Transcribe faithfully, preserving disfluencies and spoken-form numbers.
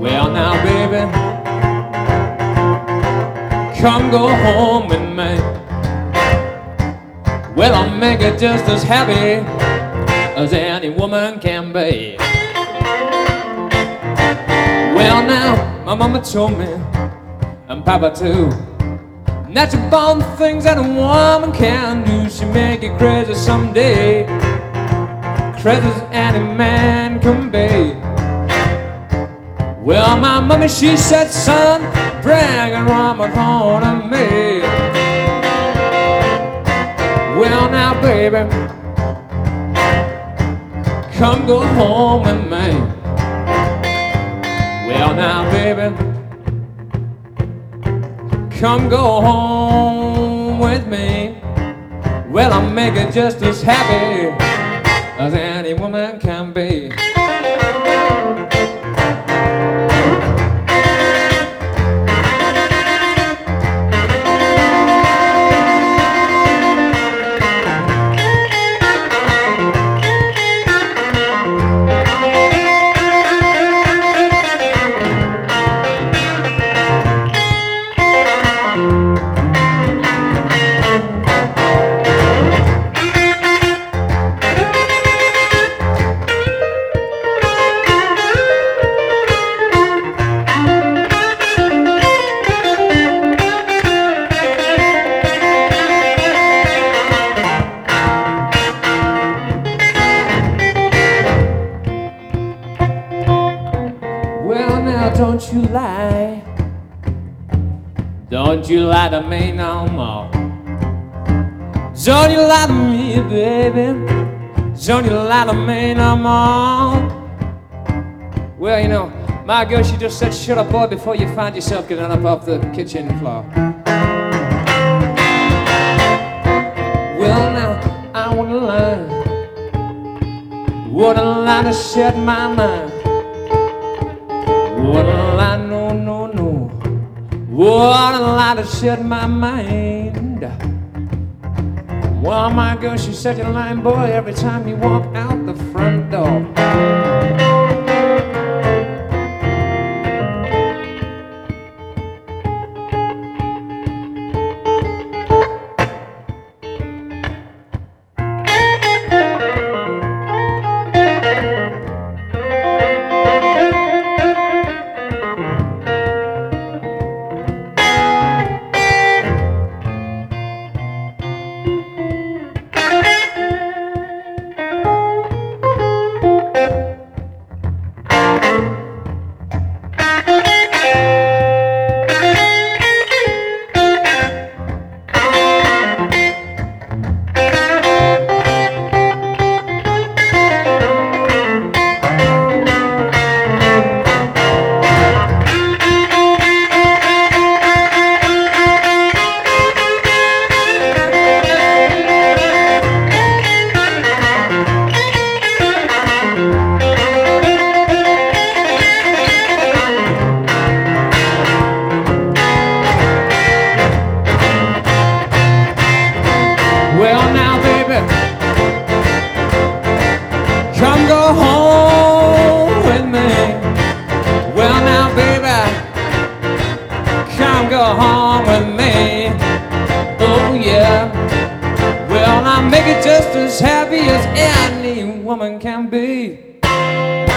Well now, baby, come go home with me. Well, I'll make it just as happy as any woman can be. Well now, my mama told me, and papa too, that you born things that a woman can do. She make you crazy someday, crazy as any man can be. Well, my mommy, she said, son, bring a woman home to me. Well now, baby, come go home with me. Well now, baby, come go home with me. Well, I'll make it just as happy as any woman can be. Don't you lie, don't you lie to me no more. Don't you lie to me, baby, don't you lie to me no more. Well, you know, my girl, she just said, shut up, boy, before you find yourself getting up off the kitchen floor. Well, now, I wouldn't lie, wouldn't lie to set my mind. Wouldn't lie, no, no, no. Wouldn't lie to set my mind. Well, my girl, she said you're lying, boy, every time you walk out the front door. Well now, baby, come go home with me. Well now, baby, come go home with me. Oh yeah. Well, I'll make it just as happy as any woman can be.